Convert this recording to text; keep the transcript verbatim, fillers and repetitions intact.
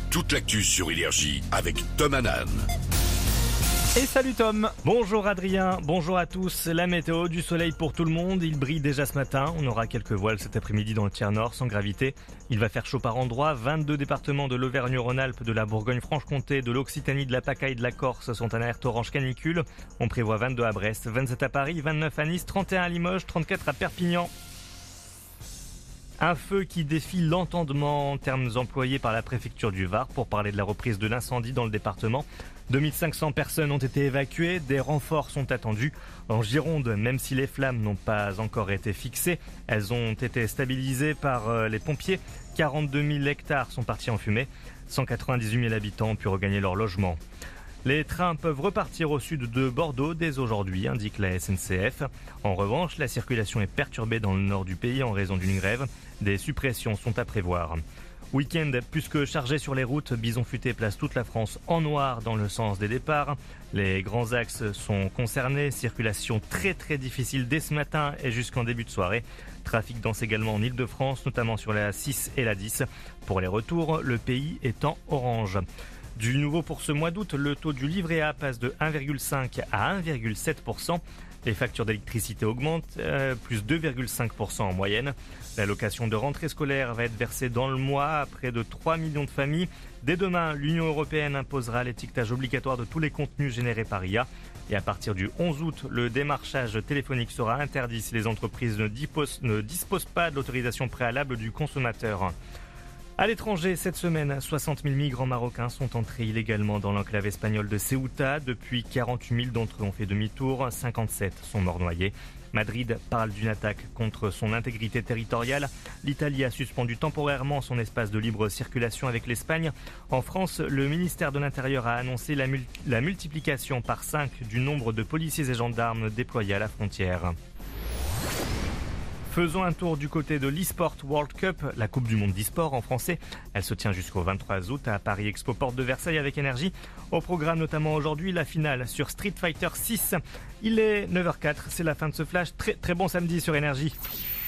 toute l'actu sur Énergie avec Tom Hanan. Et salut Tom. Bonjour Adrien, bonjour à tous. La météo, du soleil pour tout le monde, il brille déjà ce matin. On aura quelques voiles cet après-midi dans le tiers nord sans gravité. Il va faire chaud par endroits. vingt-deux départements de l'Auvergne-Rhône-Alpes, de la Bourgogne-Franche-Comté, de l'Occitanie, de la PACA et de la Corse sont en alerte orange canicule. On prévoit vingt-deux à Brest, vingt-sept à Paris, vingt-neuf à Nice, trente et un à Limoges, trente-quatre à Perpignan. Un feu qui défie l'entendement, termes employés par la préfecture du Var pour parler de la reprise de l'incendie dans le département. deux mille cinq cents personnes ont été évacuées, des renforts sont attendus. En Gironde, même si les flammes n'ont pas encore été fixées, elles ont été stabilisées par les pompiers. quarante-deux mille hectares sont partis en fumée, cent quatre-vingt-dix-huit mille habitants ont pu regagner leur logement. Les trains peuvent repartir au sud de Bordeaux dès aujourd'hui, indique la S N C F. En revanche, la circulation est perturbée dans le nord du pays en raison d'une grève. Des suppressions sont à prévoir. Week-end plus que chargé sur les routes, Bison Futé place toute la France en noir dans le sens des départs. Les grands axes sont concernés, circulation très très difficile dès ce matin et jusqu'en début de soirée. Trafic dense également en Ile-de-France, notamment sur la six et la dix. Pour les retours, le pays est en orange. Du nouveau pour ce mois d'août, le taux du livret A passe de un virgule cinq à un virgule sept pour cent. Les factures d'électricité augmentent, euh, plus deux virgule cinq pour cent en moyenne. L'allocation de rentrée scolaire va être versée dans le mois à près de trois millions de familles. Dès demain, l'Union européenne imposera l'étiquetage obligatoire de tous les contenus générés par I A. Et à partir du onze août, le démarchage téléphonique sera interdit si les entreprises ne disposent, ne disposent pas de l'autorisation préalable du consommateur. À l'étranger, cette semaine, soixante mille migrants marocains sont entrés illégalement dans l'enclave espagnole de Ceuta. Depuis, quarante-huit mille d'entre eux ont fait demi-tour, cinquante-sept sont morts noyés. Madrid parle d'une attaque contre son intégrité territoriale. L'Italie a suspendu temporairement son espace de libre circulation avec l'Espagne. En France, le ministère de l'Intérieur a annoncé la, mul- la multiplication par cinq du nombre de policiers et gendarmes déployés à la frontière. Faisons un tour du côté de l'eSport World Cup, la Coupe du Monde d'eSport en français. Elle se tient jusqu'au vingt-trois août à Paris Expo Porte de Versailles avec Énergie. Au programme notamment aujourd'hui la finale sur Street Fighter six. Il est neuf heures zéro quatre, c'est la fin de ce flash. Très très bon samedi sur Énergie.